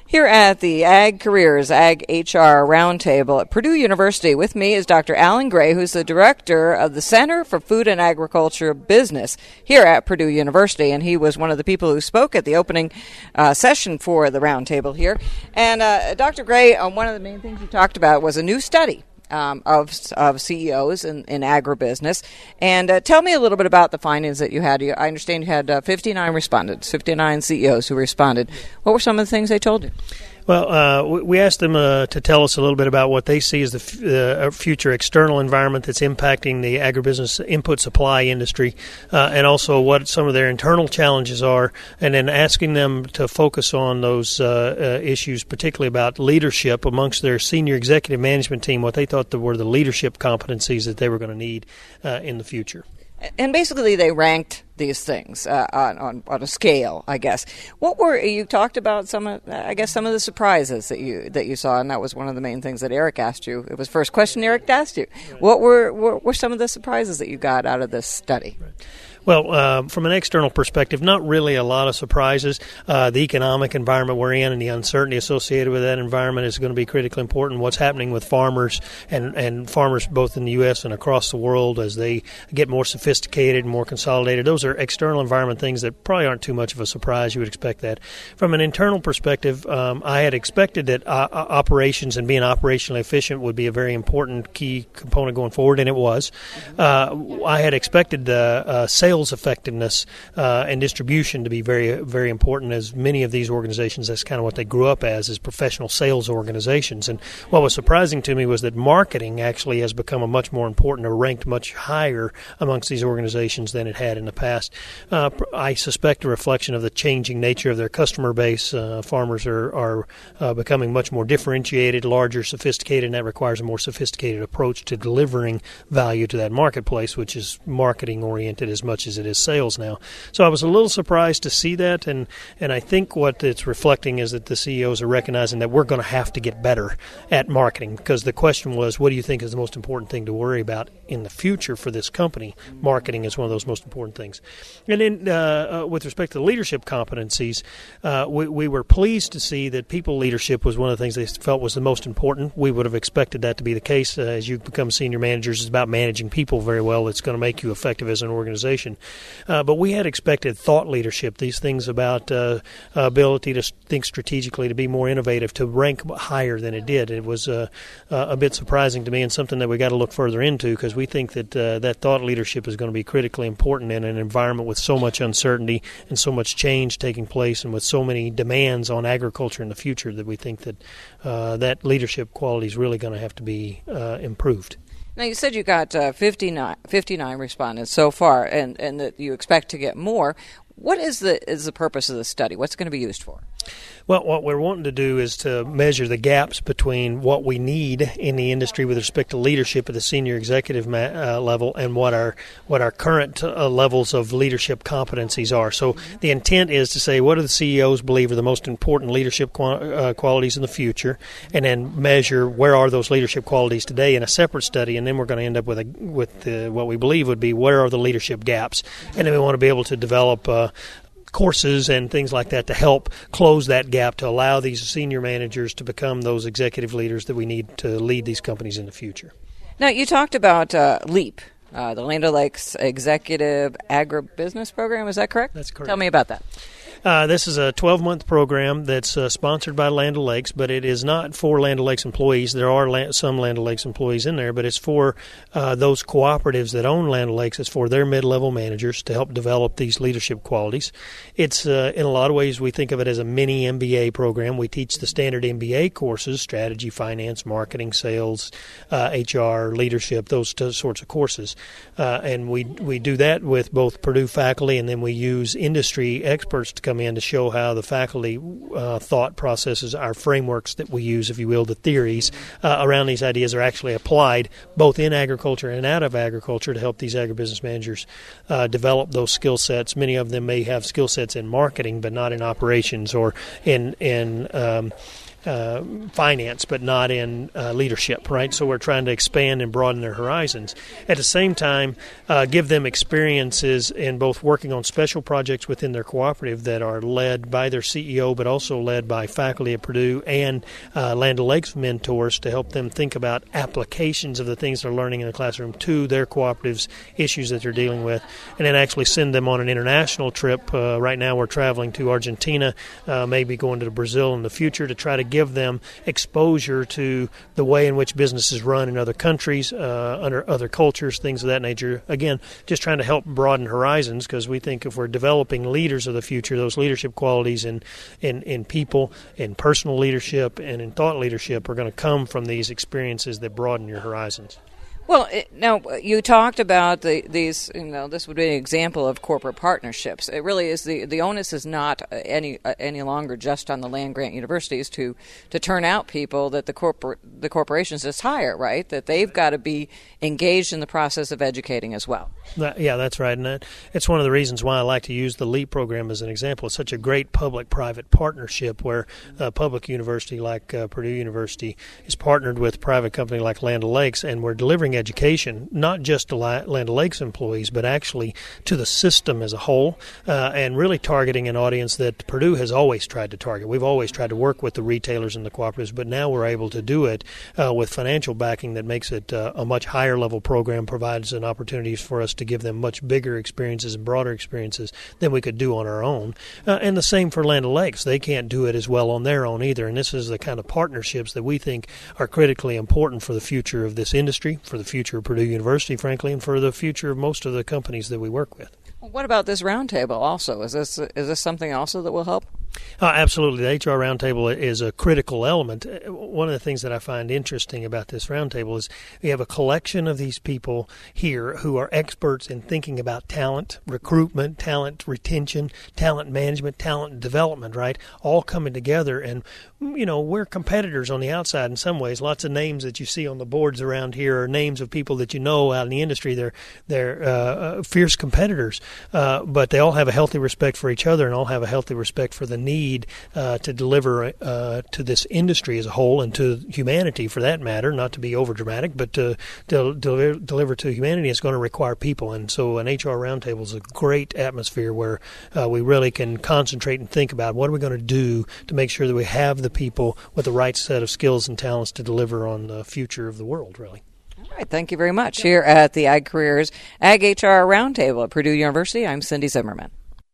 Here at the Ag Careers, Ag HR Roundtable at Purdue University, with me is Dr. Alan Gray, who's the director of the Center for Food and Agriculture Business here at Purdue University, and he was one of the people who spoke at the opening session for the roundtable here. And Dr. Gray, one of the main things you talked about was a new study of CEOs in agribusiness. And tell me a little bit about the findings that you had. I understand you had 59 respondents, 59 CEOs who responded. What were some of the things they told you? Well, we asked them to tell us a little bit about what they see as the future external environment that's impacting the agribusiness input supply industry, and also what some of their internal challenges are, and then asking them to focus on those issues, particularly about leadership amongst their senior executive management team, what they thought were the leadership competencies that they were going to need in the future. And basically, they ranked these things on a scale, I guess. What were you talked about? Some of the surprises that you saw, and that was one of the main things that Eric asked you. It was the first question Eric asked you. What were some of the surprises that you got out of this study? Right. Well, from an external perspective, not really a lot of surprises. The economic environment we're in and the uncertainty associated with that environment is going to be critically important. What's happening with farmers and farmers both in the U.S. and across the world as they get more sophisticated and more consolidated. Those are external environment things that probably aren't too much of a surprise. You would expect that. From an internal perspective, I had expected that operations and being operationally efficient would be a very important key component going forward, and it was. I had expected sales effectiveness and distribution to be very, very important, as many of these organizations, that's kind of what they grew up as professional sales organizations. And what was surprising to me was that marketing actually has become a much more important, or ranked much higher amongst these organizations than it had in the past. I suspect a reflection of the changing nature of their customer base. Farmers are becoming much more differentiated, larger, sophisticated, and that requires a more sophisticated approach to delivering value to that marketplace, which is marketing-oriented as much as it is sales now. So I was a little surprised to see that, and I think what it's reflecting is that the CEOs are recognizing that we're going to have to get better at marketing, because the question was, what do you think is the most important thing to worry about in the future for this company? Marketing is one of those most important things. And then with respect to leadership competencies, we were pleased to see that people leadership was one of the things they felt was the most important. We would have expected that to be the case. As you become senior managers, it's about managing people very well. It's going to make you effective as an organization. But we had expected thought leadership, these things about ability to think strategically, to be more innovative, to rank higher than it did. It was a bit surprising to me, and something that we got to look further into, because we think that that thought leadership is going to be critically important in an environment with so much uncertainty and so much change taking place, and with so many demands on agriculture in the future, that we think that that leadership quality is really going to have to be improved. Now, you said you got 59 respondents so far, and that you expect to get more. What is the purpose of the study? What's it going to be used for? Well, what we're wanting to do is to measure the gaps between what we need in the industry with respect to leadership at the senior executive level, and what our current levels of leadership competencies are. So the intent is to say, what do the CEOs believe are the most important leadership qualities in the future, and then measure where are those leadership qualities today in a separate study, and then we're going to end up with what we believe would be where are the leadership gaps, and then we want to be able to develop courses and things like that to help close that gap, to allow these senior managers to become those executive leaders that we need to lead these companies in the future. Now, you talked about LEAP, the Land O'Lakes Executive Agribusiness Program. Is that correct? That's correct. Tell me about that. This is a 12-month program that's sponsored by Land O'Lakes, but it is not for Land O'Lakes employees. There are some Land O'Lakes employees in there, but it's for those cooperatives that own Land O'Lakes. It's for their mid-level managers to help develop these leadership qualities. It's, in a lot of ways, we think of it as a mini MBA program. We teach the standard MBA courses, strategy, finance, marketing, sales, HR, leadership, those sorts of courses. And we do that with both Purdue faculty, and then we use industry experts to come in to show how the faculty thought processes, our frameworks that we use, if you will, the theories around these ideas are actually applied both in agriculture and out of agriculture to help these agribusiness managers develop those skill sets. Many of them may have skill sets in marketing, but not in operations or in finance, but not in leadership, right? So we're trying to expand and broaden their horizons. At the same time, give them experiences in both working on special projects within their cooperative that are led by their CEO, but also led by faculty at Purdue and Land O'Lakes mentors to help them think about applications of the things they're learning in the classroom to their cooperatives, issues that they're dealing with, and then actually send them on an international trip. Right now we're traveling to Argentina, maybe going to Brazil in the future to try to give them exposure to the way in which business is run in other countries, under other cultures, things of that nature. Again, just trying to help broaden horizons, because we think if we're developing leaders of the future, those leadership qualities in people, in personal leadership, and in thought leadership are going to come from these experiences that broaden your horizons. Well, now you talked about these. This would be an example of corporate partnerships. It really is the onus is not any longer just on the land grant universities to turn out people that the corporations just hire, right? That they've got to be engaged in the process of educating as well. Yeah, that's right, and it's one of the reasons why I like to use the LEAP program as an example. It's such a great public-private partnership where a public university like Purdue University is partnered with a private company like Land O'Lakes, and we're delivering education, not just to Land O'Lakes employees, but actually to the system as a whole, and really targeting an audience that Purdue has always tried to target. We've always tried to work with the retailers and the cooperatives, but now we're able to do it with financial backing that makes it a much higher level program, provides an opportunity for us to give them much bigger experiences and broader experiences than we could do on our own. And the same for Land O'Lakes. They can't do it as well on their own either, and this is the kind of partnerships that we think are critically important for the future of this industry, for the future of Purdue University, frankly, and for the future of most of the companies that we work with. Well, what about this roundtable also? Is this something also that will help? Absolutely. The HR Roundtable is a critical element. One of the things that I find interesting about this roundtable is we have a collection of these people here who are experts in thinking about talent recruitment, talent retention, talent management, talent development, right? All coming together. And, we're competitors on the outside in some ways. Lots of names that you see on the boards around here are names of people that you know out in the industry. They're fierce competitors, but they all have a healthy respect for each other and all have a healthy respect for the need to deliver to this industry as a whole and to humanity for that matter, not to be overdramatic, but to deliver to humanity is going to require people. And so an HR roundtable is a great atmosphere where we really can concentrate and think about what are we going to do to make sure that we have the people with the right set of skills and talents to deliver on the future of the world, really. All right, thank you very much. Here at the Ag Careers Ag HR Roundtable at Purdue University, I'm Cindy Zimmerman.